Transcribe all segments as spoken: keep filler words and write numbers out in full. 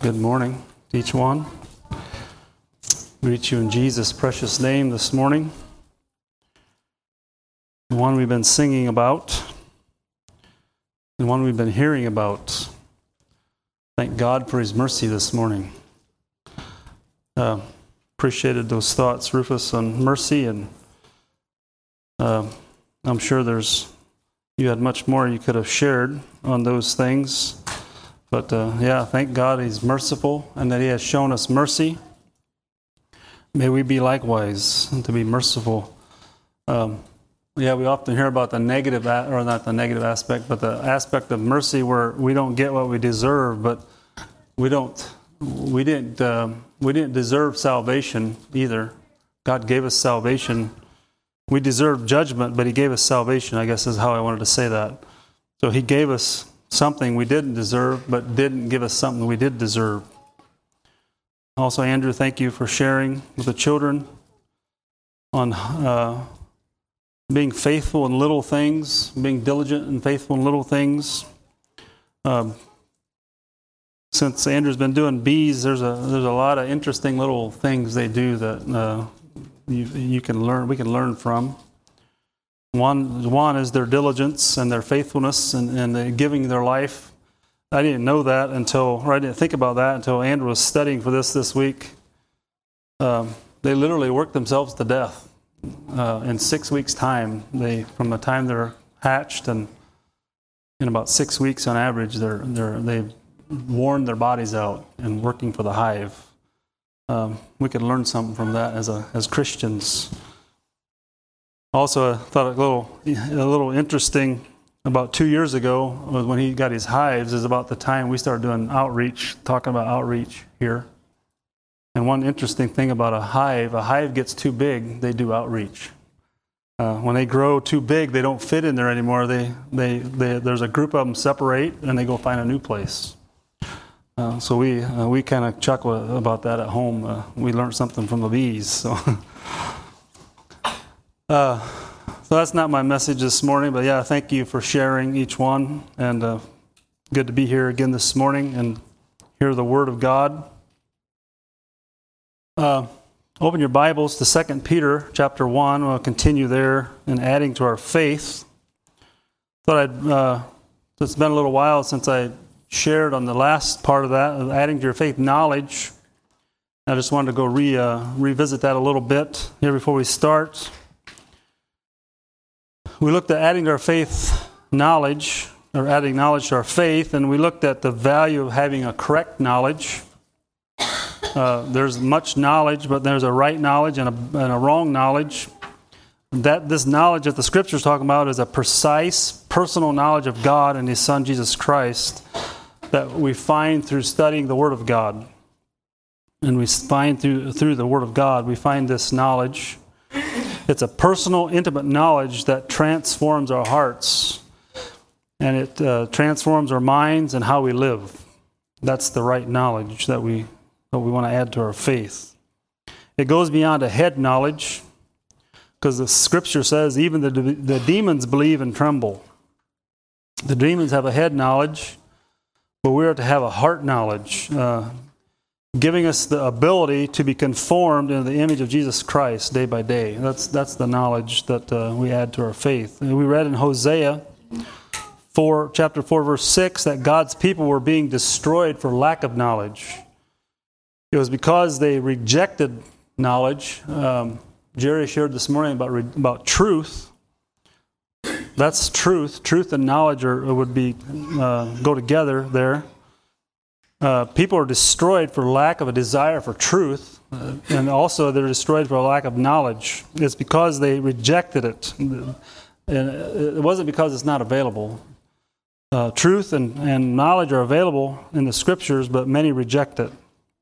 Good morning to each one. Greet you in Jesus' precious name this morning. The one we've been singing about, the one we've been hearing about. Thank God for His mercy this morning. Uh, appreciated those thoughts, Rufus, on mercy, and uh, I'm sure there's you had much more you could have shared on those things. But uh, yeah, thank God He's merciful and that He has shown us mercy. May we be likewise to be merciful. Um, yeah, we often hear about the negative, a- or not the negative aspect, but the aspect of mercy where we don't get what we deserve. But we don't, we didn't, um, we didn't deserve salvation either. God gave us salvation. We deserved judgment, but He gave us salvation. I guess is how I wanted to say that. So He gave us something we didn't deserve, but didn't give us something we did deserve. Also, Andrew, thank you for sharing with the children on uh, being faithful in little things, being diligent and faithful in little things. Um, since Andrew's been doing bees, there's a there's a lot of interesting little things they do that uh, you you can learn. We can learn from. One, one is their diligence and their faithfulness and, and the giving their life. I didn't know that until, or I didn't think about that until Andrew was studying for this this week. Um, they literally work themselves to death uh, in six weeks' time. They, from the time they're hatched, and in about six weeks on average, they're they're they've worn their bodies out and working for the hive. Um, we could learn something from that as a as Christians. Also, I thought a little, a little interesting, about two years ago, was when he got his hives, is about the time we started doing outreach, talking about outreach here. And one interesting thing about a hive, a hive gets too big, they do outreach. Uh, when they grow too big, they don't fit in there anymore. They, they, they there's a group of them separate, and they go find a new place. Uh, so we uh, we kind of chuckle about that at home. Uh, we learned something from the bees. So. Uh, so that's not my message this morning, but yeah, thank you for sharing each one, and uh, good to be here again this morning and hear the Word of God. Uh, open your Bibles to Second Peter chapter one. We'll continue there and adding to our faith. Thought I'd, uh, it's been a little while since I shared on the last part of that, of adding to your faith knowledge. I just wanted to go re, uh, revisit that a little bit here before we start. We looked at adding to our faith knowledge, or adding knowledge to our faith, and we looked at the value of having a correct knowledge. Uh, there's much knowledge, but there's a right knowledge and a, and a wrong knowledge. That this knowledge that the Scripture is talking about is a precise, personal knowledge of God and His Son, Jesus Christ, that we find through studying the Word of God. And we find through, through the Word of God, we find this knowledge. It's a personal, intimate knowledge that transforms our hearts, and it uh, transforms our minds and how we live. That's the right knowledge that we that we want to add to our faith. It goes beyond a head knowledge, because the Scripture says even the the demons believe and tremble. The demons have a head knowledge, but we are to have a heart knowledge. Uh, giving us the ability to be conformed into the image of Jesus Christ day by day. That's that's the knowledge that uh, we add to our faith. And we read in Hosea four, chapter four, verse six, that God's people were being destroyed for lack of knowledge. It was because they rejected knowledge. Um, Jerry shared this morning about re- about truth. That's truth. Truth and knowledge are, would be uh, go together there. Uh, people are destroyed for lack of a desire for truth, uh, and also they're destroyed for a lack of knowledge. It's because they rejected it, and it wasn't because it's not available. Uh, truth and, and knowledge are available in the Scriptures, but many reject it.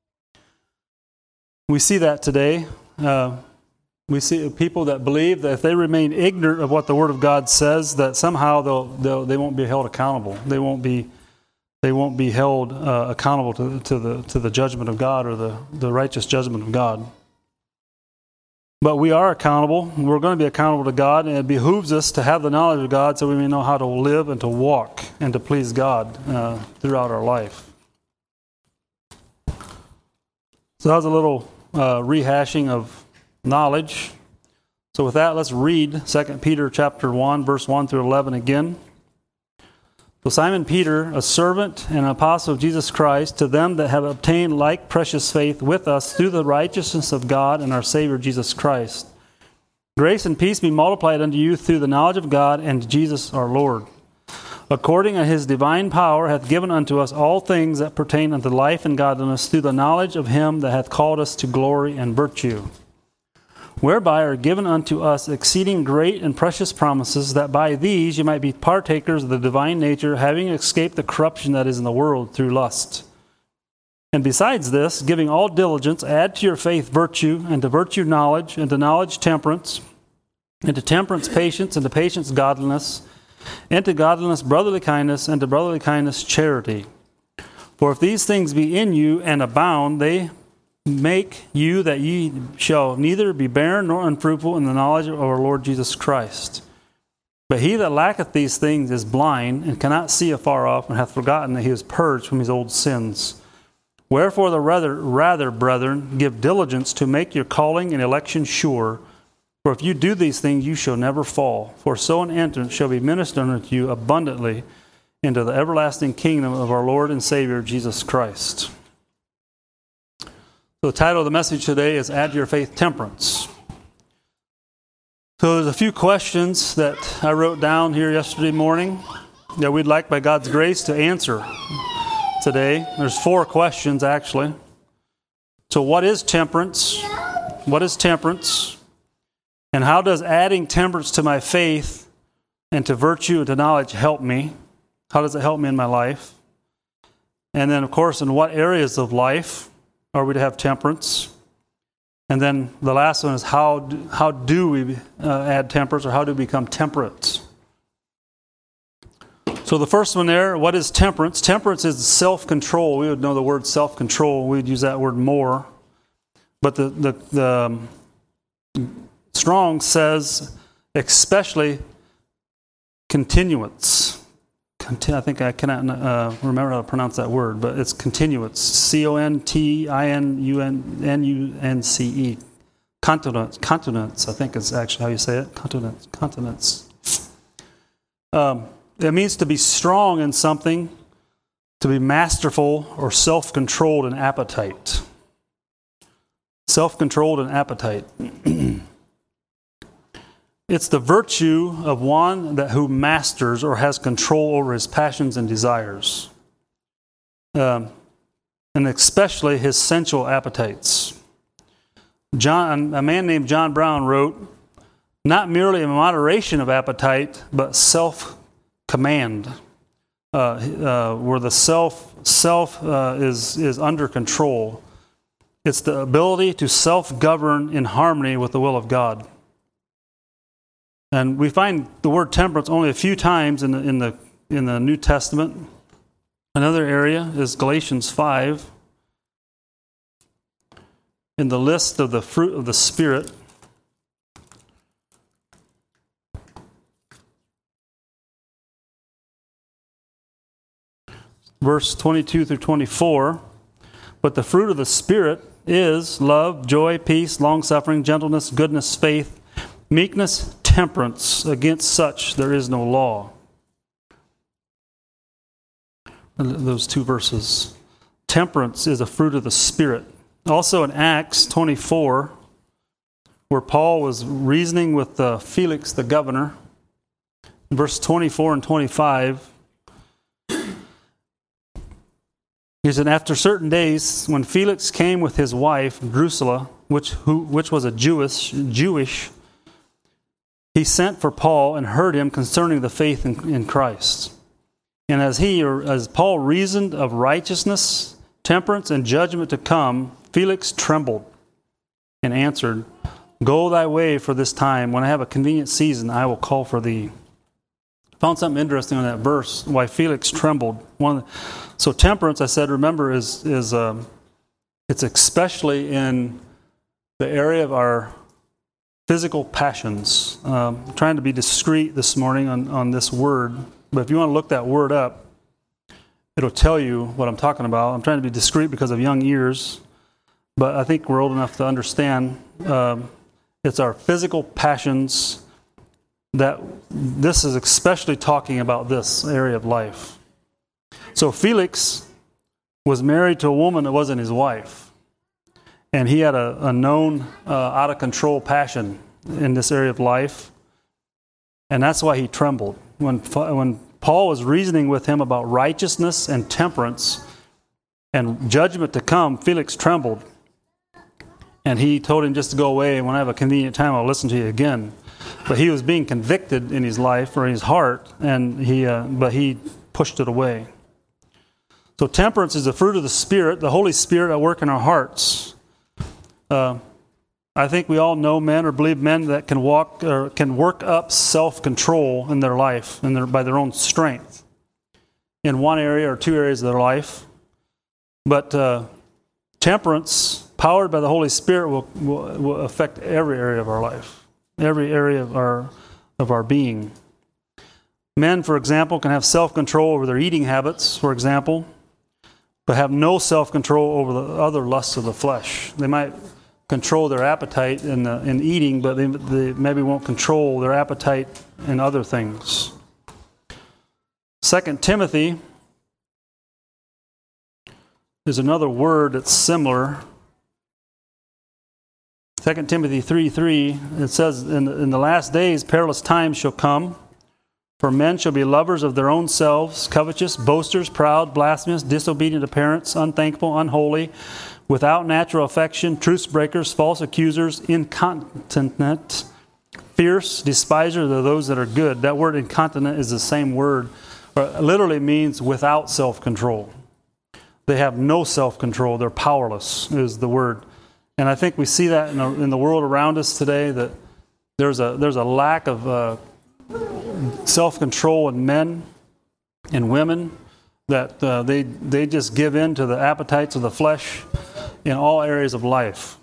We see that today. Uh, we see people that believe that if they remain ignorant of what the Word of God says, that somehow they'll, they'll they won't be held accountable. They won't be They won't be held uh, accountable to, to the to the judgment of God, or the, the righteous judgment of God. But we are accountable. We're going to be accountable to God, and it behooves us to have the knowledge of God so we may know how to live and to walk and to please God uh, throughout our life. So that was a little uh, rehashing of knowledge. So with that, let's read Second Peter chapter one, verse one through eleven again. So Simon Peter, a servant and an apostle of Jesus Christ, to them that have obtained like precious faith with us through the righteousness of God and our Savior Jesus Christ. Grace and peace be multiplied unto you through the knowledge of God and Jesus our Lord. According to his divine power hath given unto us all things that pertain unto life and godliness through the knowledge of him that hath called us to glory and virtue, whereby are given unto us exceeding great and precious promises, that by these you might be partakers of the divine nature, having escaped the corruption that is in the world through lust. And besides this, giving all diligence, add to your faith virtue, and to virtue knowledge, and to knowledge temperance, and to temperance patience, and to patience godliness, and to godliness brotherly kindness, and to brotherly kindness charity. For if these things be in you and abound, they make you that ye shall neither be barren nor unfruitful in the knowledge of our Lord Jesus Christ. But he that lacketh these things is blind, and cannot see afar off, and hath forgotten that he is purged from his old sins. Wherefore the rather, rather, brethren, give diligence to make your calling and election sure. For if you do these things, you shall never fall. For so an entrance shall be ministered unto you abundantly into the everlasting kingdom of our Lord and Savior, Jesus Christ. So the title of the message today is Add to Your Faith Temperance. So there's a few questions that I wrote down here yesterday morning that we'd like by God's grace to answer today. There's four questions actually. So what is temperance? What is temperance? And how does adding temperance to my faith and to virtue and to knowledge help me? How does it help me in my life? And then, of course, in what areas of life are we to have temperance? And then the last one is how do, how do we uh, add temperance, or how do we become temperate? So the first one there, what is temperance? Temperance is self-control. We would know the word self-control. We would use that word more. But the the, the Strong says, especially continuance. Conti- I think I cannot uh, remember how to pronounce that word, but it's continuance. C O N T I N U N N C E. Continence. Continence, I think is actually how you say it. Continence. Continence. Um, it means to be strong in something, to be masterful or self-controlled in appetite. Self-controlled in appetite. It's the virtue of one that who masters or has control over his passions and desires, um, and especially his sensual appetites. John, a man named John Brown wrote, "Not merely a moderation of appetite, but self-command, uh, uh, where the self self uh, is is under control. It's the ability to self-govern in harmony with the will of God." And we find the word temperance only a few times in the, in the in the New Testament. Another area is Galatians five. In the list of the fruit of the Spirit, verse twenty-two through twenty-four, but the fruit of the Spirit is love, joy, peace, long-suffering, gentleness, goodness, faith, meekness, temperance. Against such there is no law. Those two verses. Temperance is a fruit of the Spirit. Also in Acts twenty-four, where Paul was reasoning with uh, Felix the governor, verse twenty-four and twenty-five, he said, after certain days, when Felix came with his wife, Drusilla, which, who, which was a Jewish, Jewish, he sent for Paul and heard him concerning the faith in, in Christ. And as he, or as Paul reasoned of righteousness, temperance, and judgment to come, Felix trembled and answered, "Go thy way for this time. When I have a convenient season, I will call for thee." I found something interesting on that verse, why Felix trembled. One, so temperance, I said, remember, is is um, it's especially in the area of our physical passions. Um, I'm trying to be discreet this morning on, on this word, but if you want to look that word up, it'll tell you what I'm talking about. I'm trying to be discreet because of young ears. but I think we're old enough to understand um, it's our physical passions that this is especially talking about this area of life. So Felix was married to a woman that wasn't his wife, and he had a, a known uh, out-of-control passion in this area of life, and that's why he trembled. When, when Paul was reasoning with him about righteousness and temperance and judgment to come, Felix trembled. And he told him just to go away, and when I have a convenient time, I'll listen to you again. But he was being convicted in his life or his heart, and he, uh, but he pushed it away. So temperance is the fruit of the Spirit, the Holy Spirit at work in our hearts. Uh, I think we all know men or believe men that can walk or can work up self-control in their life and their, by their own strength in one area or two areas of their life. But uh, temperance, powered by the Holy Spirit, will, will, will affect every area of our life, every area of our of our being. Men, for example, can have self-control over their eating habits, for example, but have no self-control over the other lusts of the flesh. They might control their appetite in, the, in eating, but they, they maybe won't control their appetite in other things. Second Timothy is another word that's similar. Second Timothy three three, it says, in the, in the last days perilous times shall come, for men shall be lovers of their own selves, covetous, boasters, proud, blasphemous, disobedient to parents, unthankful, unholy, without natural affection, truce breakers, false accusers, incontinent, fierce, despisers of those that are good. That word incontinent is the same word, or literally means without self-control. They have no self-control. They're powerless is the word. And I think we see that in the, in the world around us today, that there's a there's a lack of uh, self-control in men and women, that uh, they they just give in to the appetites of the flesh in all areas of life.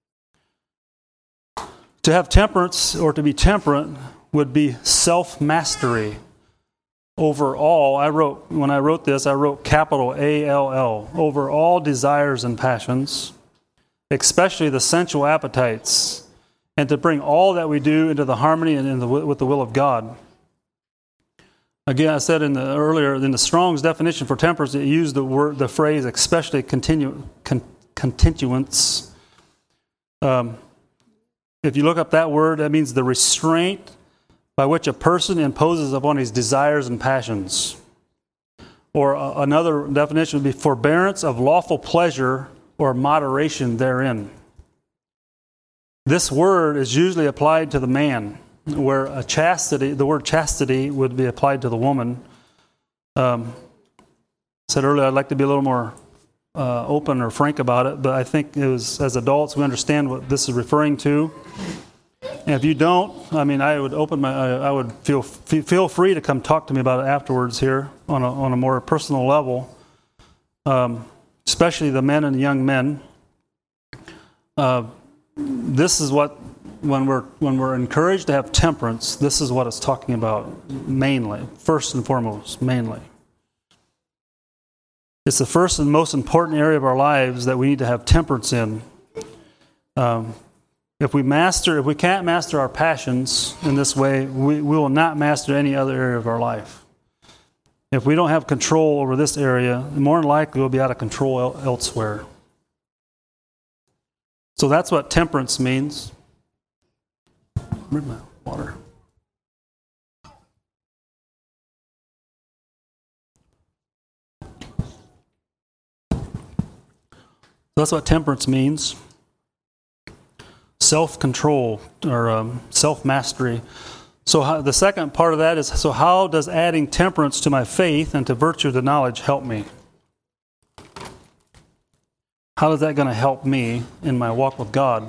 To have temperance or to be temperate would be self-mastery over all. I wrote, when I wrote this, I wrote capital A L L, over all desires and passions, especially the sensual appetites, and to bring all that we do into the harmony and in the, with the will of God. Again, I said in the earlier in the Strong's definition for temperance, it used the word, the phrase, especially continu, con, continuance. Um, if you look up that word, that means the restraint by which a person imposes upon his desires and passions. Or uh, another definition would be forbearance of lawful pleasure or moderation therein. This word is usually applied to the man, where a chastity, the word chastity would be applied to the woman. Um, I said earlier I'd like to be a little more uh, open or frank about it, but I think it was, as adults we understand what this is referring to. And if you don't, I mean, I would open my, I, I would feel feel free to come talk to me about it afterwards here on a on a more personal level. Um, especially the men and the young men. Uh, this is what, when we're when we're encouraged to have temperance, this is what it's talking about mainly, first and foremost, mainly. It's the first and most important area of our lives that we need to have temperance in. Um, if we master, if we can't master our passions in this way, we, we will not master any other area of our life. If we don't have control over this area, more than likely we'll be out of control el- elsewhere. So that's what temperance means. Where's my water? That's what temperance means. Self-control or um, self-mastery. So how, the second part of that is, so how does adding temperance to my faith and to virtue to knowledge help me? How is that going to help me in my walk with God?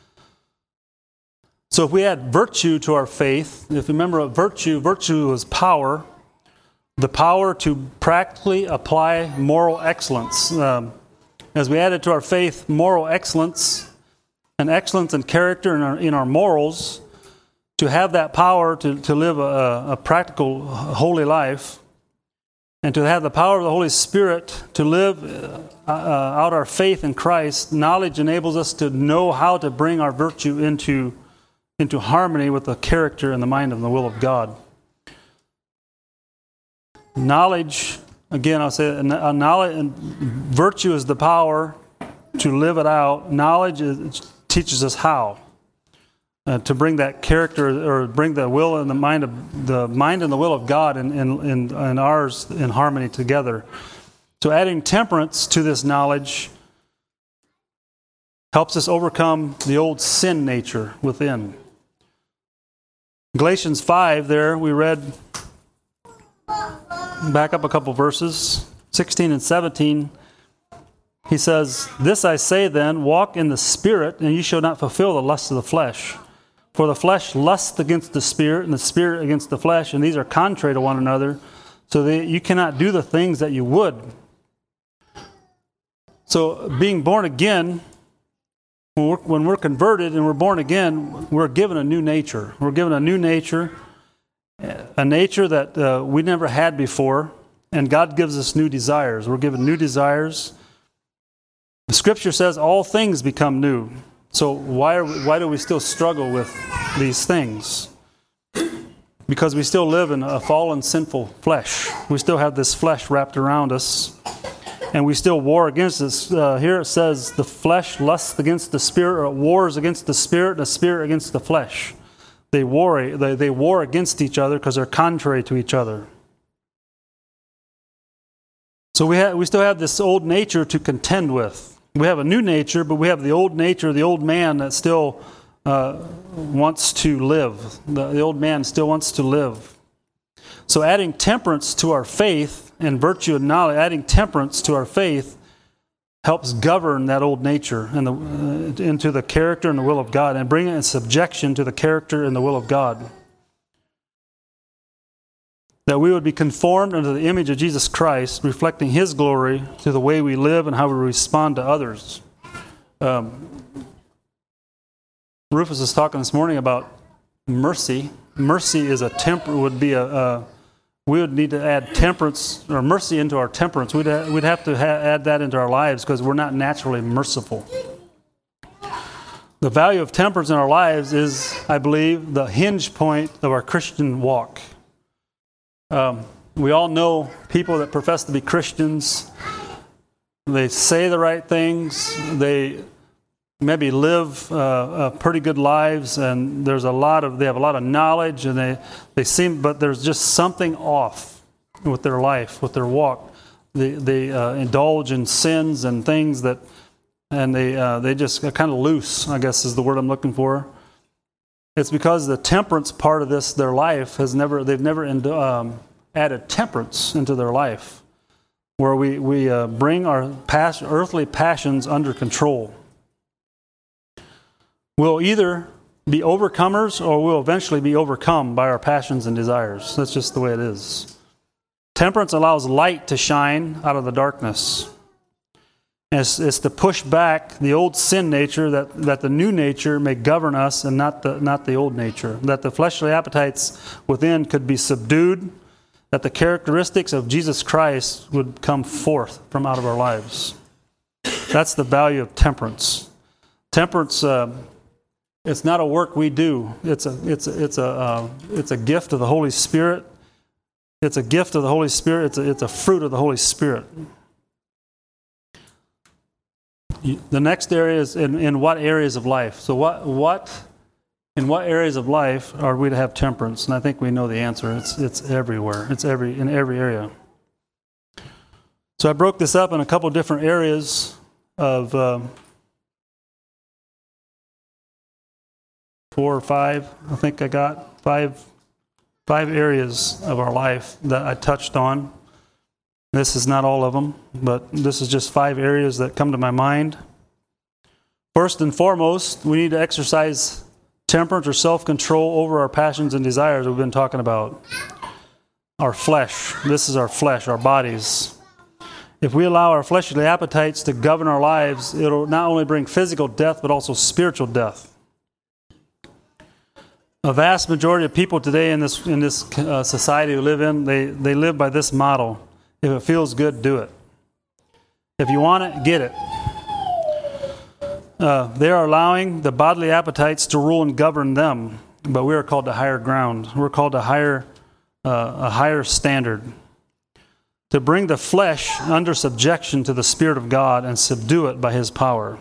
So if we add virtue to our faith, if you remember what virtue, virtue is power, the power to practically apply moral excellence. Um, as we add it to our faith, moral excellence, and excellence in character in our, in our morals, to have that power to, to live a, a practical, holy life, and to have the power of the Holy Spirit to live uh, uh, out our faith in Christ, knowledge enables us to know how to bring our virtue into, into harmony with the character and the mind and the will of God. Knowledge, again, I'll say, a knowledge, and virtue is the power to live it out. Knowledge is, teaches us how uh, to bring that character, or bring the will and the mind of the mind and the will of God and in, in, in, in ours in harmony together. So, adding temperance to this knowledge helps us overcome the old sin nature within. Galatians five, there we read. Back up a couple verses, sixteen and seventeen. He says, "This I say then, walk in the Spirit, and you shall not fulfill the lusts of the flesh. For the flesh lusts against the Spirit, and the Spirit against the flesh, and these are contrary to one another, so that you cannot do the things that you would." So, being born again, when we're, when we're converted and we're born again, we're given a new nature. We're given a new nature. A nature that uh, we never had before, and God gives us new desires. We're given new desires. The Scripture says all things become new. So why are we, why do we still struggle with these things? Because we still live in a fallen, sinful flesh. We still have this flesh wrapped around us, and we still war against this. Uh, here it says the flesh lusts against the Spirit, or it wars against the Spirit, and the Spirit against the flesh. They war, they, they war against each other because they're contrary to each other. So we have, we still have this old nature to contend with. We have a new nature, but we have the old nature, the old man that still uh, wants to live. The, the old man still wants to live. So adding temperance to our faith and virtue and knowledge, adding temperance to our faith helps govern that old nature and the, uh, into the character and the will of God, and bring it in subjection to the character and the will of God. That we would be conformed unto the image of Jesus Christ, reflecting His glory to the way we live and how we respond to others. Um, Rufus was talking this morning about mercy. Mercy is a temper would be a, a we would need to add temperance or mercy into our temperance. We'd ha- we'd have to ha- add that into our lives because we're not naturally merciful. The value of temperance in our lives is, I believe, the hinge point of our Christian walk. Um, we all know people that profess to be Christians. They say the right things. They maybe live uh, uh, pretty good lives, and there's a lot of they have a lot of knowledge, and they they seem, but there's just something off with their life, with their walk. They they uh, indulge in sins and things that, and they uh, they just are kind of loose, I guess is the word I'm looking for. It's because the temperance part of this, their life has never they've never um, added temperance into their life, where we we uh, bring our pas- earthly passions under control. We'll either be overcomers or we'll eventually be overcome by our passions and desires. That's just the way it is. Temperance allows light to shine out of the darkness. It's, it's to push back the old sin nature, that, that the new nature may govern us and not the, not the old nature. That the fleshly appetites within could be subdued, that the characteristics of Jesus Christ would come forth from out of our lives. That's the value of temperance. Temperance... Uh, It's not a work we do. It's a it's a, it's a uh, it's a gift of the Holy Spirit. It's a gift of the Holy Spirit. It's a, it's a fruit of the Holy Spirit. You, the next area is in, in what areas of life. So what what in what areas of life are we to have temperance? And I think we know the answer. It's it's everywhere. It's every in every area. So I broke this up in a couple different areas of. Um, Four or five, I think I got five, five areas of our life that I touched on. This is not all of them, but this is just five areas that come to my mind. First and foremost, we need to exercise temperance or self-control over our passions and desires we've been talking about. Our flesh. This is our flesh, our bodies. If we allow our fleshly appetites to govern our lives, it'll not only bring physical death, but also spiritual death. A vast majority of people today in this in this uh, society who live in, they, they live by this model. If it feels good, do it. If you want it, get it. Uh, they are allowing the bodily appetites to rule and govern them, but we are called to higher ground. We're called to higher, uh, a higher standard. To bring the flesh under subjection to the Spirit of God and subdue it by His power.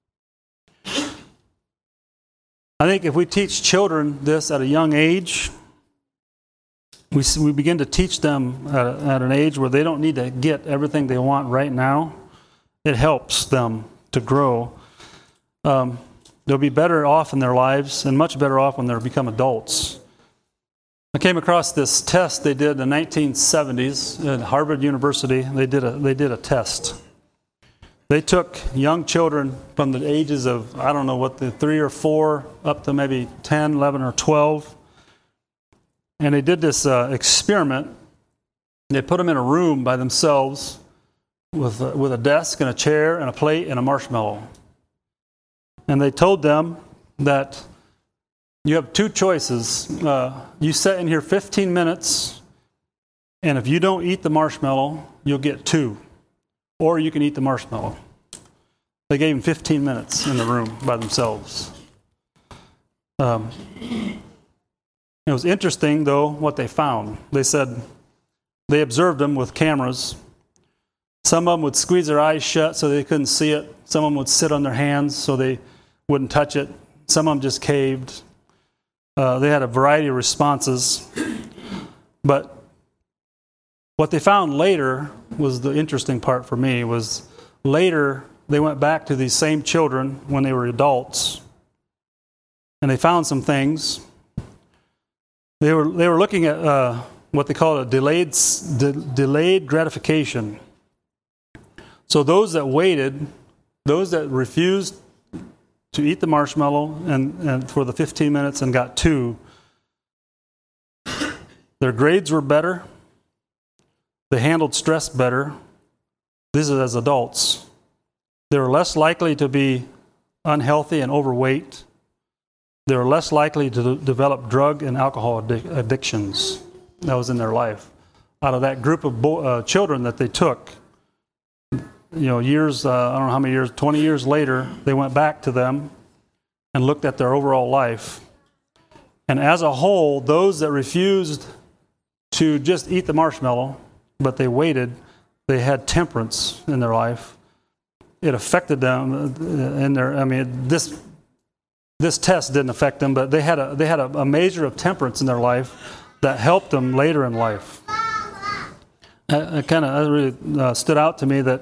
I think if we teach children this at a young age, we, we begin to teach them at, a, at an age where they don't need to get everything they want right now. It helps them to grow. Um, they'll be better off in their lives and much better off when they become adults. I came across this test they did in the nineteen seventies at Harvard University. They did a they did a test. They took young children from the ages of, I don't know what, the three or four up to maybe ten, eleven, or twelve. And they did this uh, experiment. They put them in a room by themselves with a, with a desk and a chair and a plate and a marshmallow. And they told them that you have two choices. Uh, you sit in here fifteen minutes, and if you don't eat the marshmallow, you'll get two. Or you can eat the marshmallow. They gave them fifteen minutes in the room by themselves. Um, it was interesting, though, what they found. They said they observed them with cameras. Some of them would squeeze their eyes shut so they couldn't see it. Some of them would sit on their hands so they wouldn't touch it. Some of them just caved. Uh, they had a variety of responses. But what they found later was the interesting part for me, was later they went back to these same children when they were adults, and they found some things. They were they were looking at uh, what they call a delayed de- delayed gratification. So those that waited, those that refused to eat the marshmallow and, and for the fifteen minutes and got two, their grades were better. They handled stress better. These are as adults. They were less likely to be unhealthy and overweight. They were less likely to de- develop drug and alcohol addic- addictions. That was in their life. Out of that group of bo- uh, children that they took, you know, years, uh, I don't know how many years, twenty years later, they went back to them and looked at their overall life. And as a whole, those that refused to just eat the marshmallow, but they waited, they had temperance in their life. It affected them in their, I mean, this this test didn't affect them, but they had a they had a, a measure of temperance in their life that helped them later in life. It kind of really uh, stood out to me that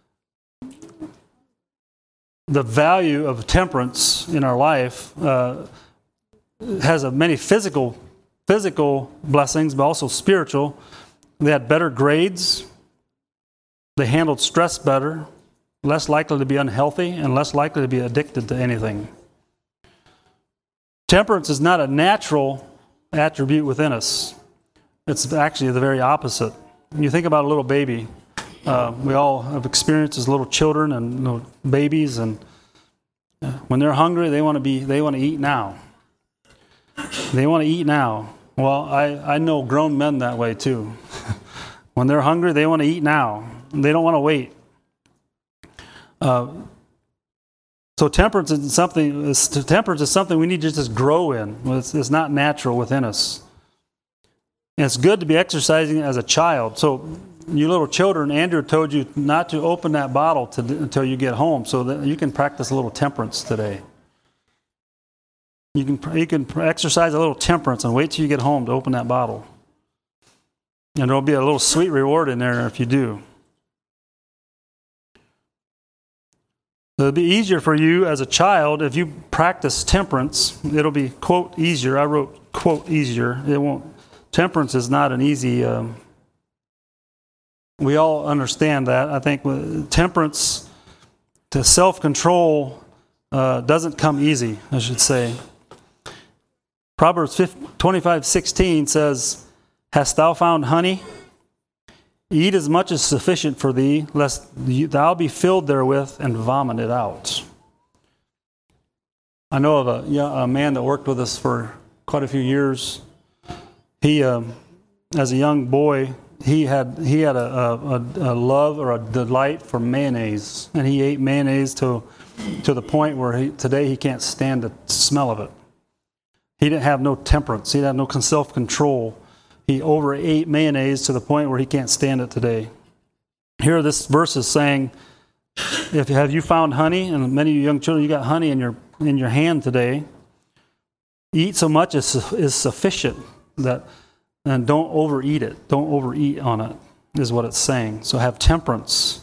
the value of temperance in our life uh, has a many physical physical blessings, but also spiritual. They had better grades. They handled stress better, less likely to be unhealthy, and less likely to be addicted to anything. Temperance is not a natural attribute within us. It's actually the very opposite. When you think about a little baby, uh, we all have experienced as little children and you know, babies, and uh, when they're hungry, they want to be they want to eat now. They want to eat now. Well, I, I know grown men that way too. When they're hungry, they want to eat now. They don't want to wait. Uh, so temperance is something. Temperance is something we need to just grow in. It's, it's not natural within us. And it's good to be exercising as a child. So, you little children, Andrew told you not to open that bottle to, until you get home, so that you can practice a little temperance today. You can you can exercise a little temperance and wait till you get home to open that bottle. And there'll be a little sweet reward in there if you do. It'll be easier for you as a child if you practice temperance. It'll be, quote, easier. I wrote, quote, easier. It won't. Temperance is not an easy. Um, we all understand that. I think temperance to self-control uh, doesn't come easy, I should say. Proverbs twenty-five sixteen says, "Hast thou found honey? Eat as much as sufficient for thee, lest thou be filled therewith and vomit it out." I know of a, a man that worked with us for quite a few years. He, um, as a young boy, he had he had a, a, a love or a delight for mayonnaise, and he ate mayonnaise to to the point where he, today he can't stand the smell of it. He didn't have no temperance. He had no self-control. He overate mayonnaise to the point where he can't stand it today. Here, this verse is saying, "If have you found honey?" And many of you young children, you got honey in your in your hand today. Eat so much as is sufficient, that, and don't overeat it. Don't overeat on it, is what it's saying. So have temperance.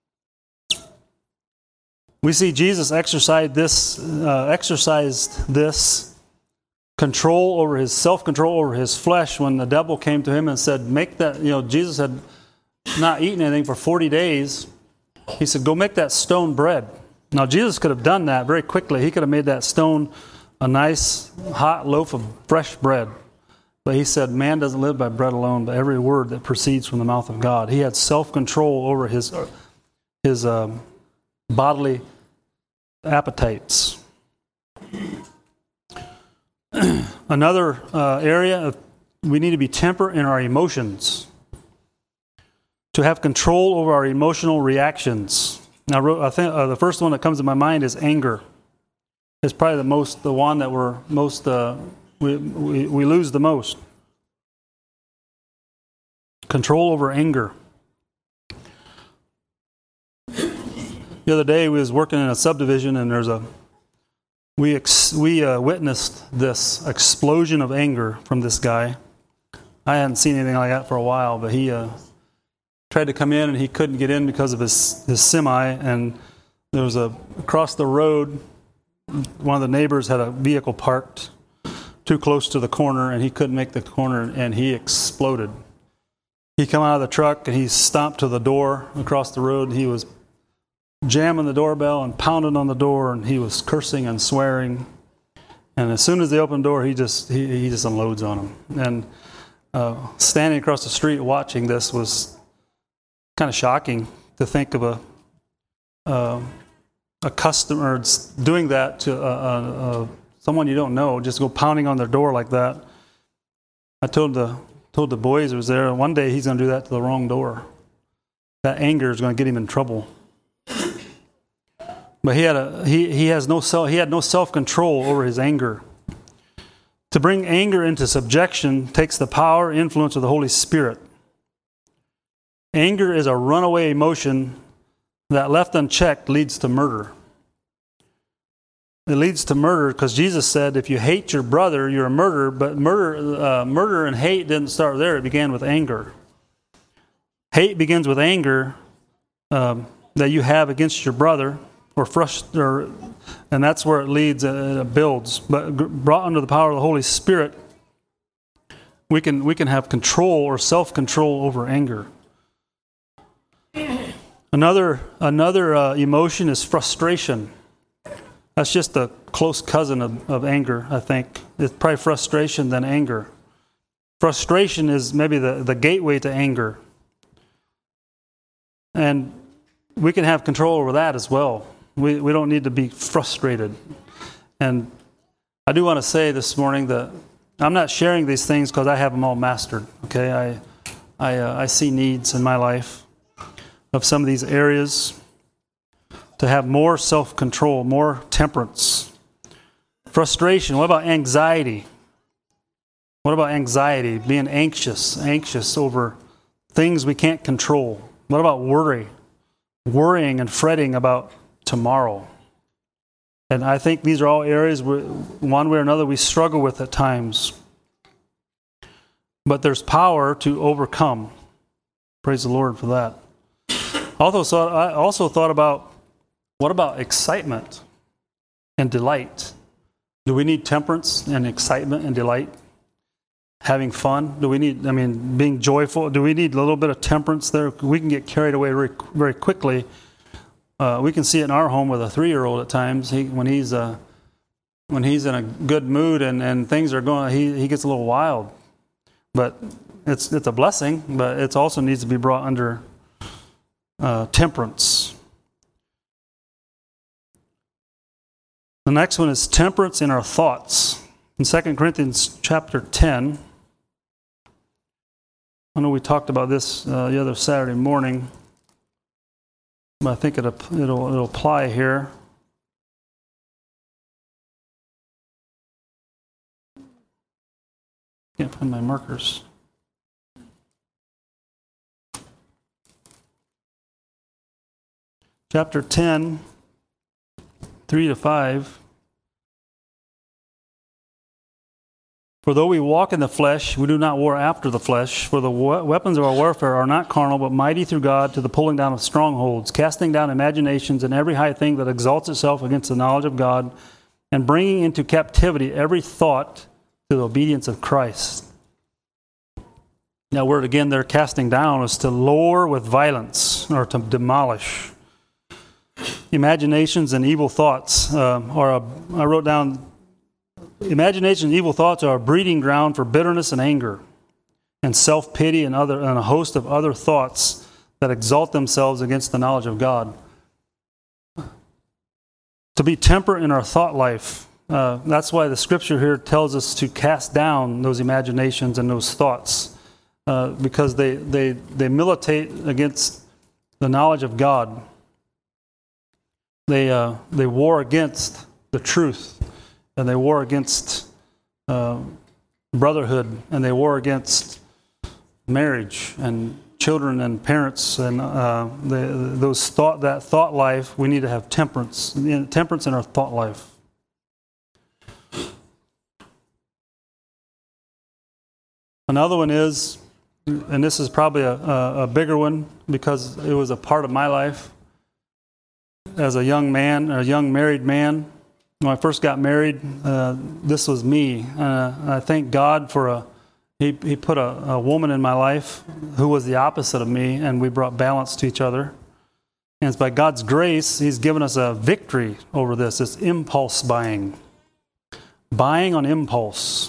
We see Jesus exercised this, uh, exercised this control over his self-control over his flesh when the devil came to him and said, "Make that." You know, Jesus had not eaten anything for forty days. He said, "Go make that stone bread." Now Jesus could have done that very quickly. He could have made that stone a nice hot loaf of fresh bread. But he said, man doesn't live by bread alone, but every word that proceeds from the mouth of God. He had self-control over his his um, bodily appetites. Another uh, area of we need to be temperate in our emotions, to have control over our emotional reactions. Now, I think uh, the first one that comes to my mind is anger. It's probably the most, the one that we're most, uh, we, we we lose the most. Control over anger. The other day, we was working in a subdivision, and there's a we ex, we uh, witnessed this explosion of anger from this guy. I hadn't seen anything like that for a while, but he uh, tried to come in, and he couldn't get in because of his his semi. And there was a across the road, one of the neighbors had a vehicle parked too close to the corner, and he couldn't make the corner, and he exploded. He come out of the truck, and he stomped to the door across the road. He was jamming the doorbell and pounding on the door, and he was cursing and swearing. And as soon as they opened the door, he just he, he just unloads on them. And uh, standing across the street watching this was kind of shocking to think of a uh, a customer doing that to a, a, a, someone you don't know, just go pounding on their door like that. I told the told the boys who was there, one day he's going to do that to the wrong door. That anger is going to get him in trouble. But he had a he he has no self he had no self-control over his anger. To bring anger into subjection takes the power, influence of the Holy Spirit. Anger is a runaway emotion that, left unchecked, leads to murder. It leads to murder because Jesus said, if you hate your brother, you're a murderer. But murder, uh, murder and hate didn't start there. It began with anger. Hate begins with anger um, that you have against your brother, or frust- or, and that's where it leads and it builds. But brought under the power of the Holy Spirit, we can we can have control or self-control over anger. Another another uh, emotion is frustration. That's just a close cousin of, of anger, I think. It's probably frustration than anger. Frustration is maybe the, the gateway to anger. And we can have control over that as well. We we don't need to be frustrated. And I do want to say this morning that I'm not sharing these things because I have them all mastered. Okay, I I uh, I see needs in my life of some of these areas to have more self-control, more temperance. Frustration. What about anxiety? What about anxiety? Being anxious, anxious over things we can't control. What about worry? Worrying and fretting about tomorrow. And I think these are all areas where, one way or another, we struggle with at times. But there's power to overcome. Praise the Lord for that. Also, I also thought about, what about excitement and delight? Do we need temperance and excitement and delight? Having fun? Do we need, I mean, being joyful? Do we need a little bit of temperance there? We can get carried away very, very quickly. Uh, we can see it in our home with a three-year-old at times. He, when he's uh, when he's in a good mood and, and things are going, he, he gets a little wild. But it's it's a blessing, but it also needs to be brought under uh, temperance. The next one is temperance in our thoughts. In Second Corinthians chapter ten, I know we talked about this uh, the other Saturday morning, but I think it'll, it'll, it'll apply here. Can't find my markers. Chapter ten, three to five. For though we walk in the flesh, we do not war after the flesh. For the weapons of our warfare are not carnal, but mighty through God to the pulling down of strongholds, casting down imaginations and every high thing that exalts itself against the knowledge of God, and bringing into captivity every thought to the obedience of Christ. That word again, they're casting down, is to lower with violence or to demolish. Imaginations and evil thoughts uh, are, a, I wrote down, imaginations and evil thoughts are a breeding ground for bitterness and anger, and self-pity and, other, and a host of other thoughts that exalt themselves against the knowledge of God. To be temperate in our thought life, uh, that's why the scripture here tells us to cast down those imaginations and those thoughts, uh, because they, they, they militate against the knowledge of God. They, uh, they war against the truth, and they war against uh, brotherhood, and they war against marriage and children and parents, and uh, the, those thought that thought life. We need to have temperance, temperance in our thought life. Another one is, and this is probably a, a, a bigger one because it was a part of my life as a young man, a young married man. When I first got married, uh, this was me. Uh, I thank God for a, he, he put a, a woman in my life who was the opposite of me, and we brought balance to each other. And it's by God's grace, He's given us a victory over this. It's impulse buying. Buying on impulse.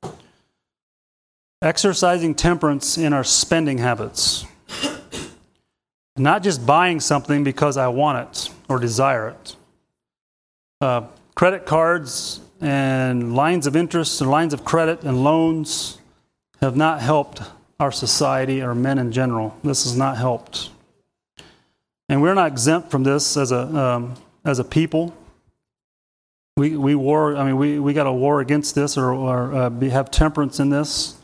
Exercising temperance in our spending habits. Not just buying something because I want it or desire it. Uh, credit cards and lines of interest and lines of credit and loans have not helped our society or men in general. This has not helped. And we're not exempt from this as a um, as a people. We we war. I mean, we, we got to war against this or, or uh, be, have temperance in this.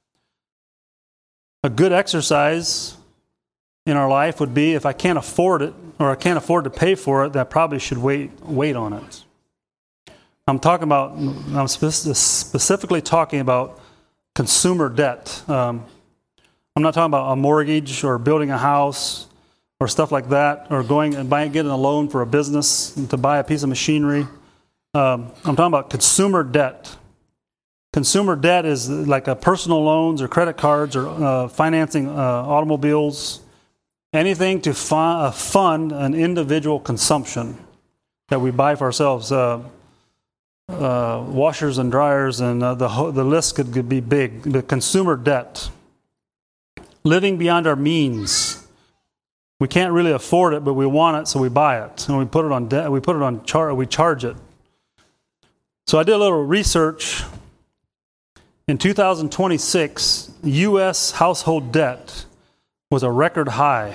A good exercise in our life would be, if I can't afford it or I can't afford to pay for it, that I probably should wait wait on it. I'm talking about. I'm spe- specifically talking about consumer debt. Um, I'm not talking about a mortgage or building a house or stuff like that, or going and buying, getting a loan for a business to buy a piece of machinery. Um, I'm talking about consumer debt. Consumer debt is like a personal loans or credit cards or uh, financing uh, automobiles, anything to fu- uh, fund an individual consumption that we buy for ourselves. Uh, uh, washers and dryers, and uh, the ho- the list could, could be big. The consumer debt, living beyond our means. We can't really afford it, but we want it, so we buy it, and we put it on debt. We put it on char- We charge it. So I did a little research. In two thousand twenty-six, U S household debt was a record high.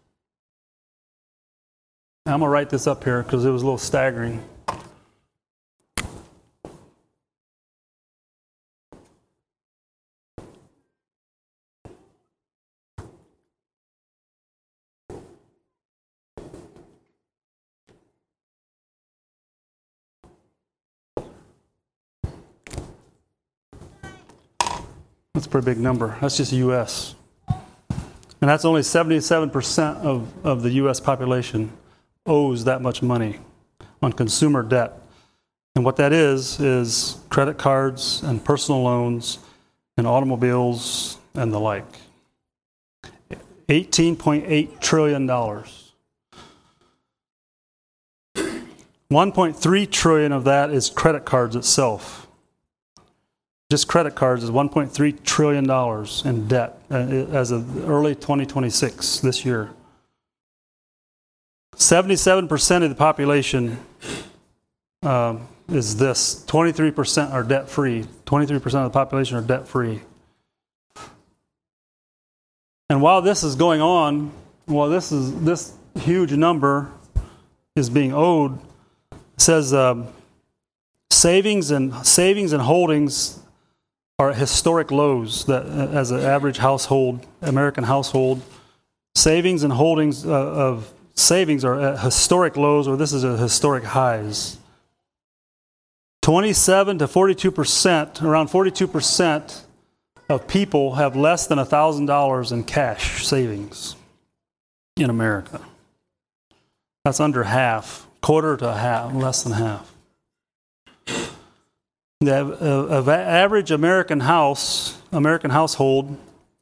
I'm going to write this up here because it was a little staggering. That's a pretty big number. That's just U S. And that's only seventy-seven percent of, of the U S population owes that much money on consumer debt. And what that is, is credit cards and personal loans and automobiles and the like. eighteen point eight trillion dollars. one point three trillion dollars of that is credit cards itself. Just credit cards is one point three trillion dollars in debt as of early twenty twenty-six, this year. seventy-seven percent of the population uh, is this. twenty-three percent are debt-free. twenty-three percent of the population are debt-free. And while this is going on, while this is this huge number is being owed, it says um, savings and savings and holdings are at historic lows. That as an average household, American household, savings and holdings uh, of savings are at historic lows, or this is at historic highs. twenty-seven to forty-two percent, around forty-two percent of people have less than one thousand dollars in cash savings in America. That's under half, quarter to half, less than half. The uh, average American house, American household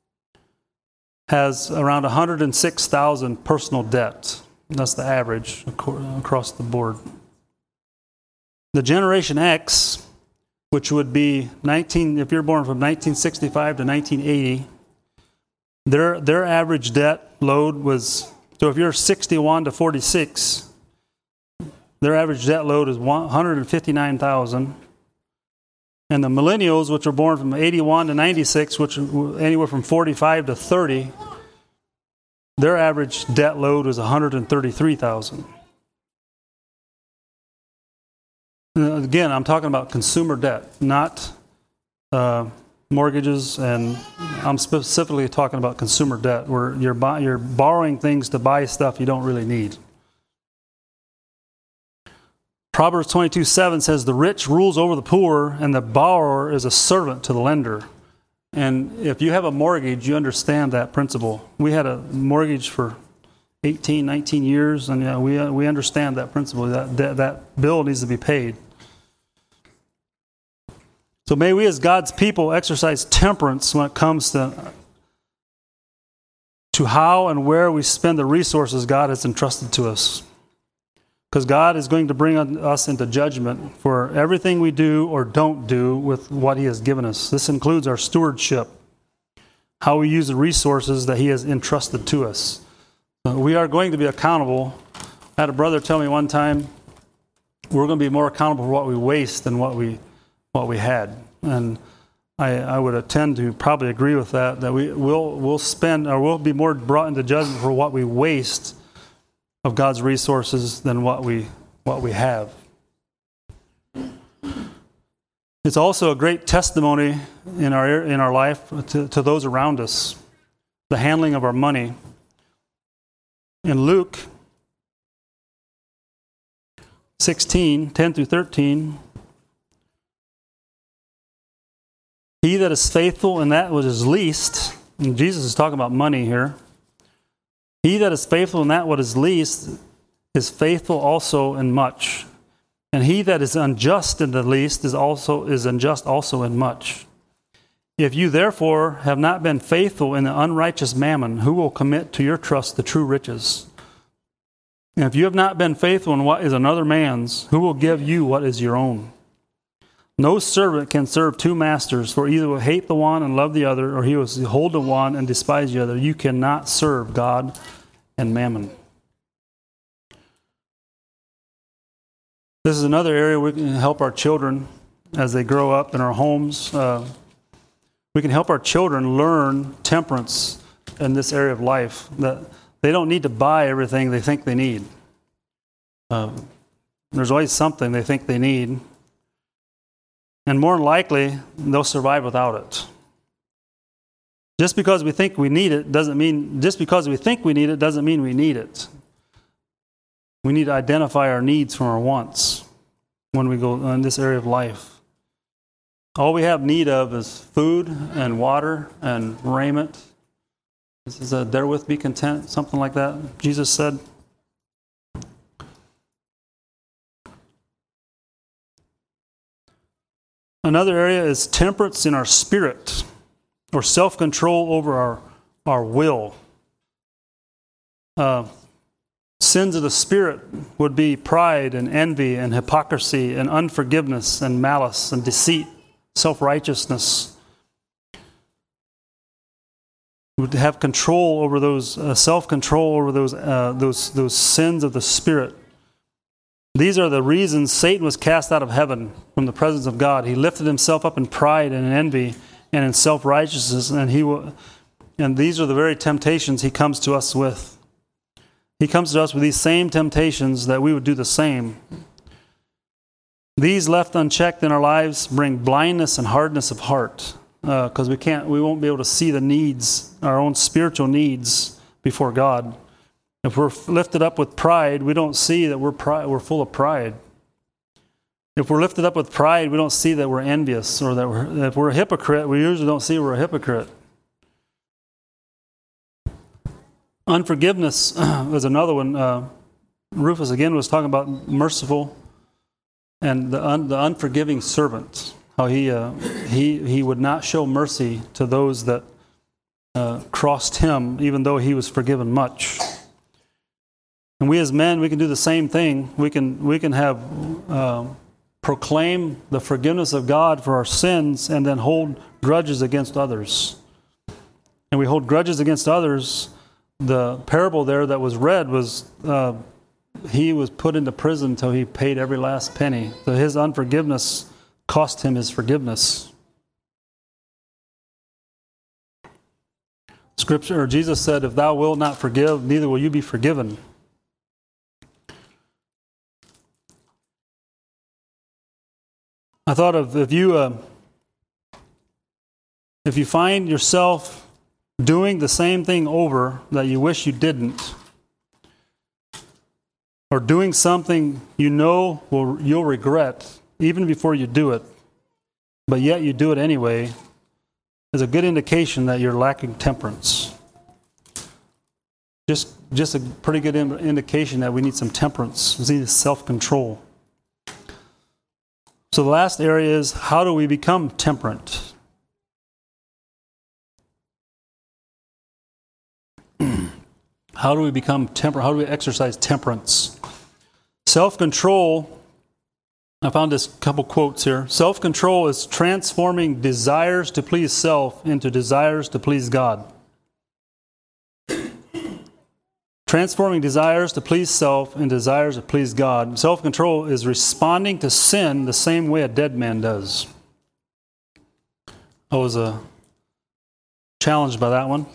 has around one hundred six thousand personal debt. That's the average across the board. The Generation X, which would be nineteen, if you're born from nineteen sixty-five to nineteen eighty, their their average debt load was, so if you're sixty-one to forty-six, their average debt load is one hundred fifty-nine thousand. And the millennials, which are born from eighty-one to ninety-six, which are anywhere from forty-five to thirty, their average debt load is one hundred thirty-three thousand. Again, I'm talking about consumer debt, not uh, mortgages, and I'm specifically talking about consumer debt, where you're, buy, you're borrowing things to buy stuff you don't really need. Proverbs twenty-two seven says, "The rich rules over the poor, and the borrower is a servant to the lender." And if you have a mortgage, you understand that principle. We had a mortgage for eighteen, nineteen years, and yeah, we we understand that principle. That, that that bill needs to be paid. So may we, as God's people, exercise temperance when it comes to to how and where we spend the resources God has entrusted to us. Because God is going to bring us into judgment for everything we do or don't do with what He has given us. This includes our stewardship, how we use the resources that He has entrusted to us. We are going to be accountable. I had a brother tell me one time, we're going to be more accountable for what we waste than what we what we had. And I, I would tend to probably agree with that, that we will we'll spend, or we'll be more brought into judgment for what we waste of God's resources than what we what we have. It's also a great testimony in our in our life to, to those around us, the handling of our money. In Luke sixteen, ten through thirteen, he that is faithful in that which is least, and Jesus is talking about money here, he that is faithful in that what is least is faithful also in much. And he that is unjust in the least is also is unjust also in much. If you therefore have not been faithful in the unrighteous mammon, who will commit to your trust the true riches? And if you have not been faithful in what is another man's, who will give you what is your own? No servant can serve two masters, for either will hate the one and love the other, or he will hold the one and despise the other. You cannot serve God and mammon. This is another area we can help our children as they grow up in our homes. Uh, we can help our children learn temperance in this area of life, that they don't need to buy everything they think they need. Uh, there's always something they think they need. And more than likely, they'll survive without it. Just because we think we need it doesn't mean, just because we think we need it doesn't mean we need it. We need to identify our needs from our wants when we go in this area of life. All we have need of is food and water and raiment. This is a therewith be content, something like that, Jesus said. Another area is temperance in our spirit, or self-control over our, our will. Uh, sins of the spirit would be pride and envy and hypocrisy and unforgiveness and malice and deceit, self-righteousness. We would have control over those, uh, self-control over those, uh, those, those sins of the spirit. These are the reasons Satan was cast out of heaven from the presence of God. He lifted himself up in pride and in envy and in self-righteousness, and he will, And these are the very temptations he comes to us with. He comes to us with these same temptations that we would do the same. These left unchecked in our lives bring blindness and hardness of heart, because uh, we can't, we won't be able to see the needs, our own spiritual needs before God. If we're lifted up with pride, we don't see that we're pri- we're full of pride. If we're lifted up with pride, we don't see that we're envious, or that we're, if we're a hypocrite, we usually don't see we're a hypocrite. Unforgiveness is another one. Uh, Rufus again was talking about merciful and the un, the unforgiving servant. How he uh, he he would not show mercy to those that uh, crossed him, even though he was forgiven much. And we as men, we can do the same thing. We can we can have uh, proclaim the forgiveness of God for our sins, and then hold grudges against others. And we hold grudges against others. The parable there that was read was uh, he was put into prison until he paid every last penny. So his unforgiveness cost him his forgiveness. Scripture, or Jesus said, "If thou wilt not forgive, neither will you be forgiven." I thought of if you uh, if you find yourself doing the same thing over that you wish you didn't, or doing something you know will, you'll regret even before you do it, but yet you do it anyway, is a good indication that you're lacking temperance. Just, just a pretty good indication that we need some temperance. We need self-control. So the last area is, how do we become temperate? How do we become temperate? How do we exercise temperance? Self-control, I found this couple quotes here. Self-control is transforming desires to please self into desires to please God. Transforming desires to please self and desires to please God. Self-control is responding to sin the same way a dead man does. I was uh, challenged by that one.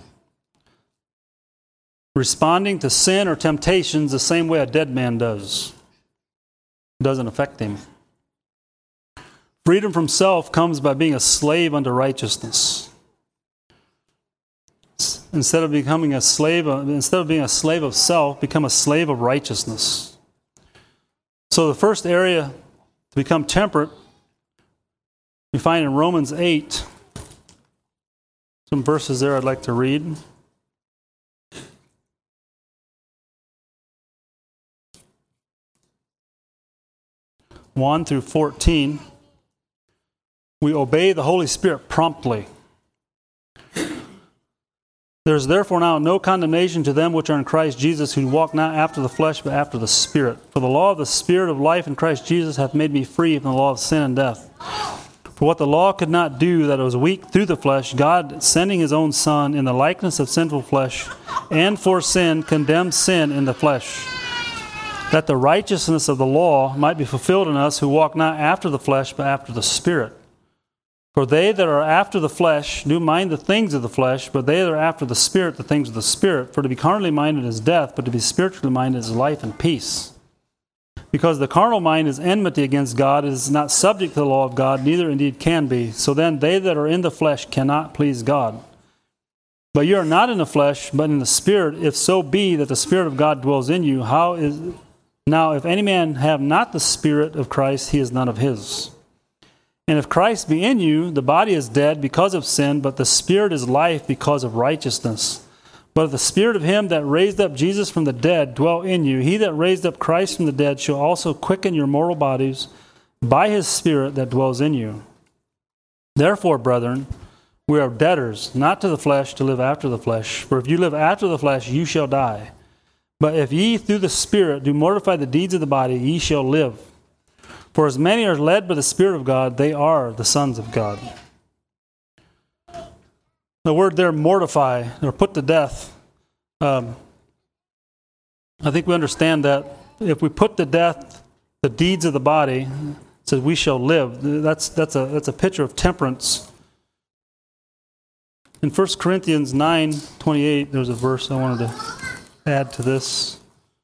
Responding to sin or temptations the same way a dead man does. It doesn't affect him. Freedom from self comes by being a slave unto righteousness. Instead of becoming a slave, of, instead of being a slave of self, become a slave of righteousness. So the first area to become temperate, we find in Romans eight. Some verses there I'd like to read. one through fourteen. We obey the Holy Spirit promptly. There is therefore now no condemnation to them which are in Christ Jesus, who walk not after the flesh, but after the Spirit. For the law of the Spirit of life in Christ Jesus hath made me free from the law of sin and death. For what the law could not do, that it was weak through the flesh, God, sending his own Son in the likeness of sinful flesh, and for sin, condemned sin in the flesh, that the righteousness of the law might be fulfilled in us who walk not after the flesh, but after the Spirit. For they that are after the flesh do mind the things of the flesh, but they that are after the Spirit, the things of the Spirit. For to be carnally minded is death, but to be spiritually minded is life and peace. Because the carnal mind is enmity against God, it is not subject to the law of God, neither indeed can be. So then they that are in the flesh cannot please God. But you are not in the flesh, but in the Spirit, if so be that the Spirit of God dwells in you. How is now, if any man have not the Spirit of Christ, he is none of his. And if Christ be in you, the body is dead because of sin, but the Spirit is life because of righteousness. But if the Spirit of him that raised up Jesus from the dead dwell in you, he that raised up Christ from the dead shall also quicken your mortal bodies by his Spirit that dwells in you. Therefore, brethren, we are debtors, not to the flesh, to live after the flesh. For if you live after the flesh, you shall die. But if ye through the Spirit do mortify the deeds of the body, ye shall live. For as many are led by the Spirit of God, they are the sons of God. The word there, mortify, or put to death, um, I think we understand that if we put to death the deeds of the body, it says we shall live. That's, that's, a, that's a picture of temperance. In First Corinthians nine twenty-eight, there's a verse I wanted to add to this.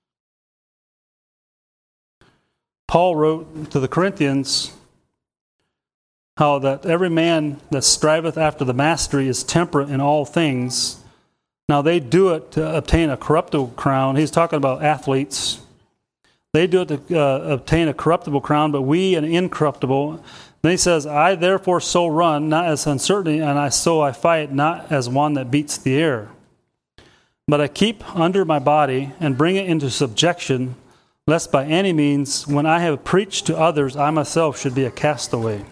Paul wrote to the Corinthians how that every man that striveth after the mastery is temperate in all things. Now they do it to obtain a corruptible crown. He's talking about athletes. They do it to uh, obtain a corruptible crown, but we an incorruptible. Then he says, I therefore so run, not as uncertainty, and I so I fight, not as one that beats the air. But I keep under my body and bring it into subjection, lest by any means, when I have preached to others, I myself should be a castaway.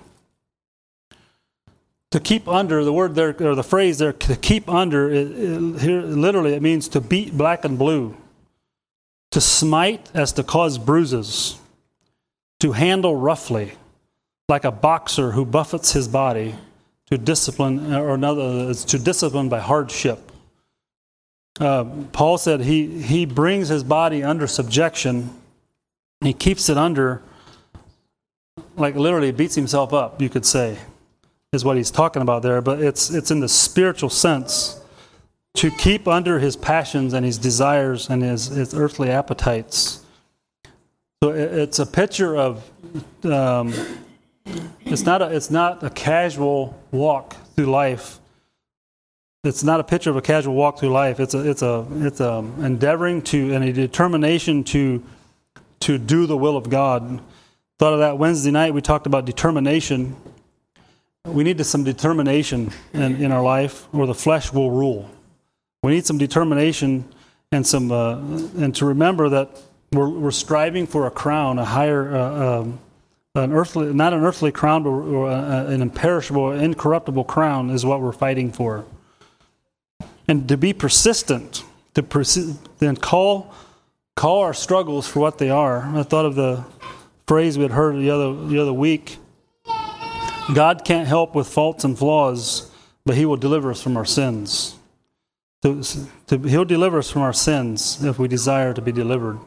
To keep under, the word there, or the phrase there, to keep under, it, it, here literally it means to beat black and blue. To smite as to cause bruises. To handle roughly, like a boxer who buffets his body. To discipline, or another, to discipline by hardship. Uh, Paul said he, he brings his body under subjection. He keeps it under, like literally beats himself up, you could say, is what he's talking about there. But it's it's in the spiritual sense. To keep under his passions and his desires and his, his earthly appetites. So it, it's a picture of, um, it's not a, it's not a casual walk through life. It's not a picture of a casual walk through life. It's a it's a it's a endeavoring to and a determination to to do the will of God. Thought of that Wednesday night. We talked about determination. We need some determination in, in our life, or the flesh will rule. We need some determination and some, uh, and to remember that we're, we're striving for a crown, a higher, uh, um, an earthly, not an earthly crown, but an imperishable, incorruptible crown is what we're fighting for. And to be persistent, to persi- then call, call our struggles for what they are. I thought of the phrase we had heard the other the other week. God can't help with faults and flaws, but He will deliver us from our sins. To, to, he'll deliver us from our sins if we desire to be delivered.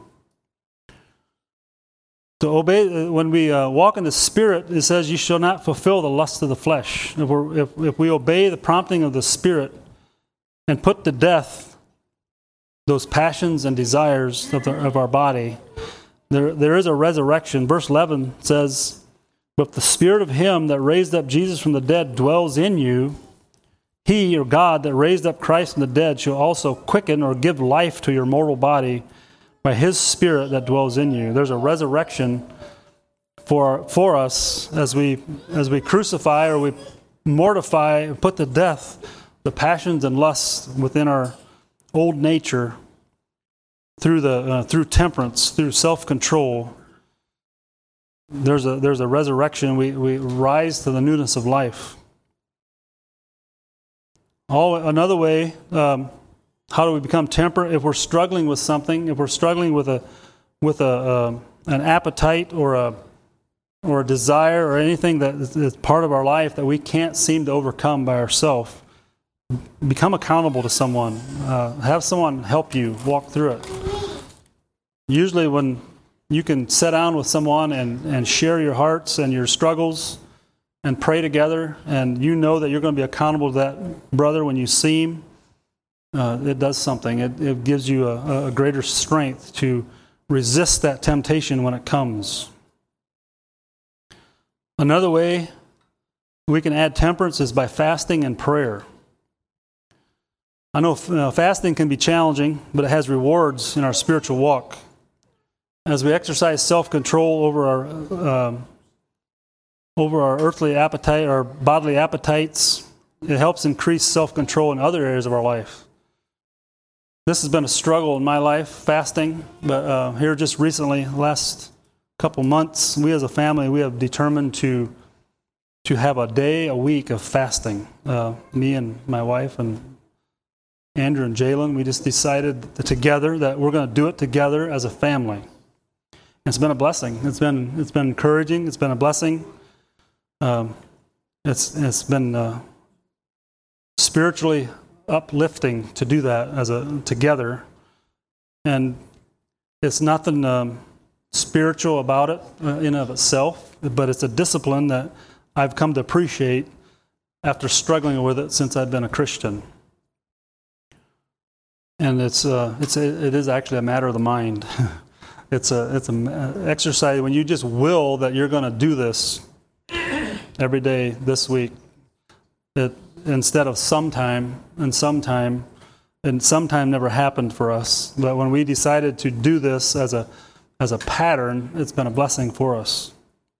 To obey, when we uh, walk in the Spirit, it says, "You shall not fulfill the lust of the flesh." If, we're, if, if we obey the prompting of the Spirit and put to death those passions and desires of, the, of our body, there there is a resurrection. Verse eleven says, "But the Spirit of Him that raised up Jesus from the dead dwells in you. He, or God, that raised up Christ from the dead shall also quicken or give life to your mortal body by His Spirit that dwells in you." There's a resurrection for for us as we as we crucify or we mortify, put to death the passions and lusts within our old nature through the uh, through temperance, through self-control. There's a there's a resurrection. We we rise to the newness of life. All, another way, um, how do we become temperate? If we're struggling with something, if we're struggling with a with a uh, an appetite or a or a desire or anything that is, is part of our life that we can't seem to overcome by ourselves, become accountable to someone. Uh, have someone help you walk through it. Usually, when you can sit down with someone and, and share your hearts and your struggles, and pray together, and you know that you're going to be accountable to that brother when you see him, uh, it does something. It, it gives you a, a greater strength to resist that temptation when it comes. Another way we can add temperance is by fasting and prayer. I know uh, fasting can be challenging, but it has rewards in our spiritual walk. As we exercise self-control over our uh, over our earthly appetite, our bodily appetites, it helps increase self-control in other areas of our life. This has been a struggle in my life, fasting, but uh, here just recently, last couple months, we as a family, we have determined to to have a day a week of fasting. Uh, me and my wife and Andrew and Jalen, we just decided together that we're going to do it together as a family. It's been a blessing. It's been it's been encouraging. It's been a blessing. Um, it's it's been uh, spiritually uplifting to do that as a together, and it's nothing um, spiritual about it uh, in of itself, but it's a discipline that I've come to appreciate after struggling with it since I've been a Christian. And it's uh, it's a, it is actually a matter of the mind. It's a it's a exercise when you just will that you're going to do this every day this week. It instead of sometime and sometime and sometime never happened for us. But when we decided to do this as a as a pattern, it's been a blessing for us.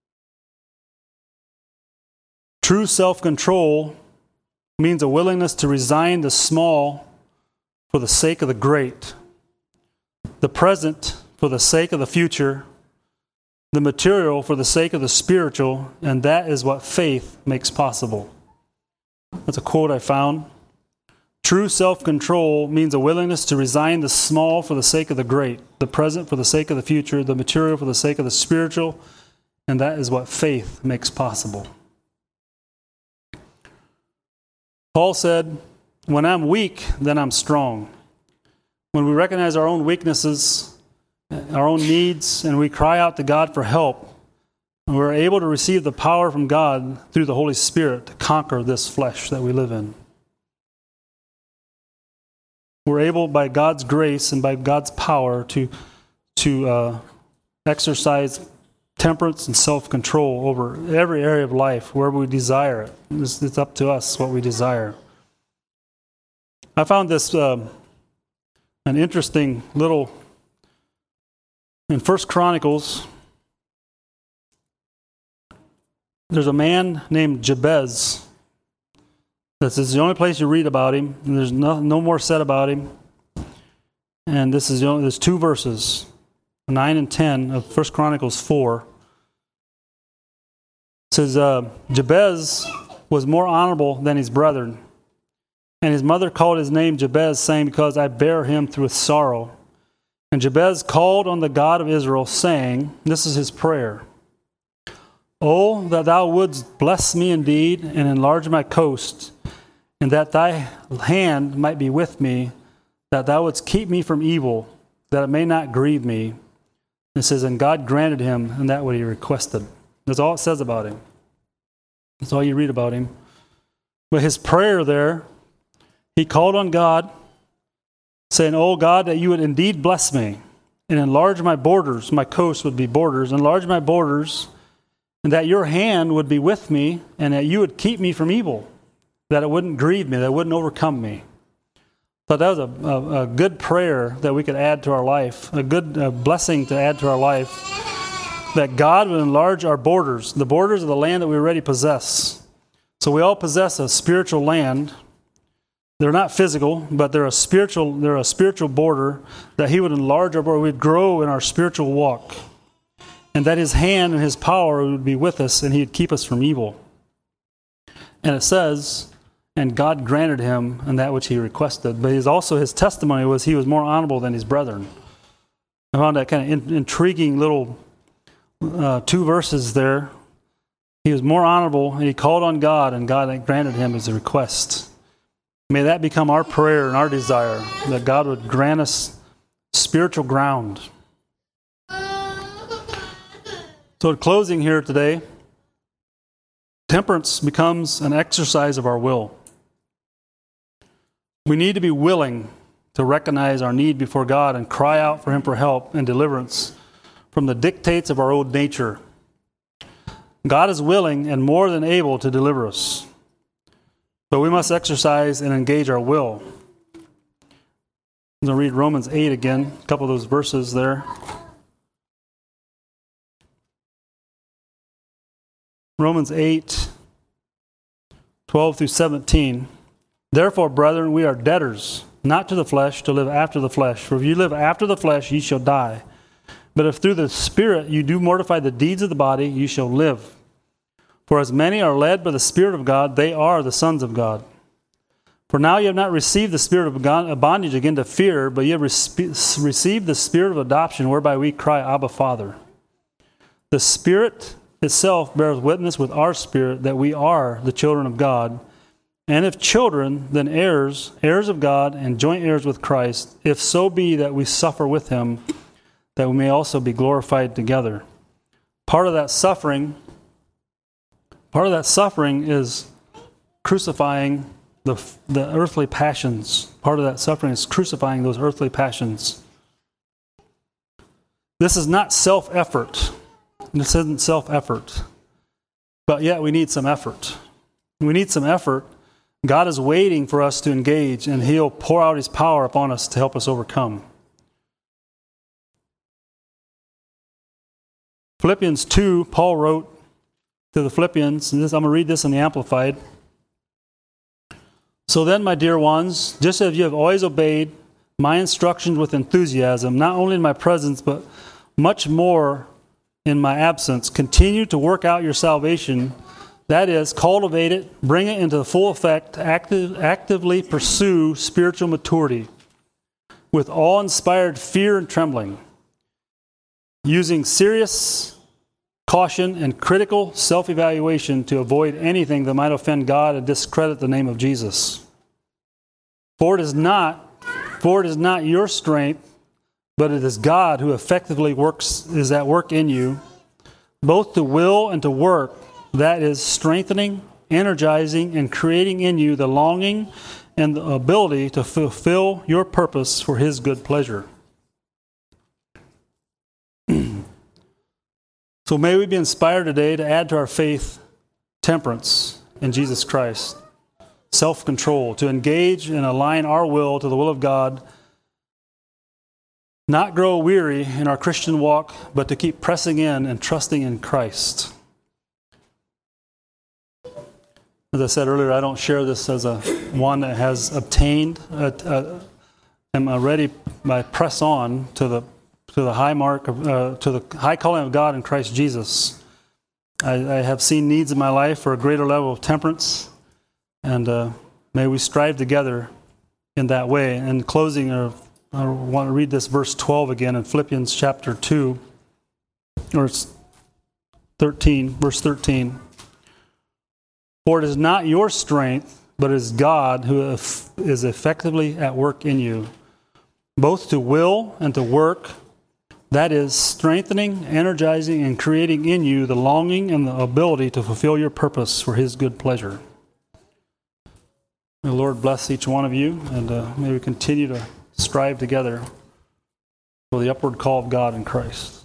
True self-control means a willingness to resign the small for the sake of the great, the present for the sake of the future, the material for the sake of the spiritual, and that is what faith makes possible. That's a quote I found. True self-control means a willingness to resign the small for the sake of the great, the present for the sake of the future, the material for the sake of the spiritual, and that is what faith makes possible. Paul said, "When I'm weak, then I'm strong." When we recognize our own weaknesses, our own needs, and we cry out to God for help, we're able to receive the power from God through the Holy Spirit to conquer this flesh that we live in. We're able, by God's grace and by God's power, to, to uh, exercise temperance and self-control over every area of life, wherever we desire it. It's, it's up to us what we desire. I found this um, an interesting little, in First Chronicles, there's a man named Jabez. This is the only place you read about him, and there's no, no more said about him. And this is the only, there's two verses, nine and ten of First Chronicles four. It says, uh, Jabez was more honorable than his brethren, and his mother called his name Jabez, saying, because I bear him through sorrow. And Jabez called on the God of Israel, saying, this is his prayer, "Oh, that thou wouldst bless me indeed, and enlarge my coast, and that thy hand might be with me, that thou wouldst keep me from evil, that it may not grieve me." It says, and God granted him, and that what he requested. That's all it says about him. That's all you read about him. But his prayer there, he called on God, saying, "Oh God, that you would indeed bless me, and enlarge my borders," my coast would be borders, "enlarge my borders, and that your hand would be with me, and that you would keep me from evil, that it wouldn't grieve me, that it wouldn't overcome me." So that was a, a, a good prayer that we could add to our life, a good uh, blessing to add to our life, that God would enlarge our borders, the borders of the land that we already possess. So we all possess a spiritual land. They're not physical, but they're a spiritual, they're a spiritual border, that he would enlarge our border, we'd grow in our spiritual walk, and that his hand and his power would be with us, and he'd keep us from evil. And it says, and God granted him and that which he requested. But he's also, his testimony was he was more honorable than his brethren. I found that kind of in, intriguing little uh, two verses there. He was more honorable, and he called on God, and God granted him his request. May that become our prayer and our desire, that God would grant us spiritual ground. So in closing here today, temperance becomes an exercise of our will. We need to be willing to recognize our need before God and cry out for him for help and deliverance from the dictates of our old nature. God is willing and more than able to deliver us, but we must exercise and engage our will. I'm going to read Romans eight again, a couple of those verses there. Romans eight, twelve through seventeen. "Therefore, brethren, we are debtors, not to the flesh, to live after the flesh. For if you live after the flesh, ye shall die. But if through the Spirit you do mortify the deeds of the body, you shall live. For as many are led by the Spirit of God, they are the sons of God. For now you have not received the spirit of bondage again to fear, but you have received the Spirit of adoption, whereby we cry, Abba, Father. The Spirit itself bears witness with our spirit that we are the children of God. And if children, then heirs, heirs of God, and joint heirs with Christ, if so be that we suffer with him, that we may also be glorified together." Part of that suffering, part of that suffering is crucifying the, the earthly passions. Part of that suffering is crucifying those earthly passions. This is not self-effort. This isn't self-effort. But yet we need some effort. We need some effort. God is waiting for us to engage, and He'll pour out His power upon us to help us overcome. Philippians two, Paul wrote to the Philippians, and this, I'm going to read this in the Amplified. So then, my dear ones, just as you have always obeyed my instructions with enthusiasm, not only in my presence, but much more in my absence, continue to work out your salvation. That is, cultivate it, bring it into full effect, active, actively pursue spiritual maturity with awe-inspired fear and trembling, using serious caution and critical self-evaluation to avoid anything that might offend God and discredit the name of Jesus. For it is not, for it is not your strength, but it is God who effectively works, is at work in you, both to will and to work, that is, strengthening, energizing, and creating in you the longing and the ability to fulfill your purpose for His good pleasure. So may we be inspired today to add to our faith temperance in Jesus Christ, self-control, to engage and align our will to the will of God, not grow weary in our Christian walk, but to keep pressing in and trusting in Christ. As I said earlier, I don't share this as a one that has obtained. A, a, I'm already, I press on to the to the high mark, of, uh, to the high calling of God in Christ Jesus. I, I have seen needs in my life for a greater level of temperance, and uh, may we strive together in that way. In closing, uh, I want to read this verse twelve again in Philippians chapter two, or thirteen, verse thirteen. For it is not your strength, but it is God who is effectively at work in you, both to will and to work, that is, strengthening, energizing, and creating in you the longing and the ability to fulfill your purpose for His good pleasure. May the Lord bless each one of you, and uh, may we continue to strive together for the upward call of God in Christ.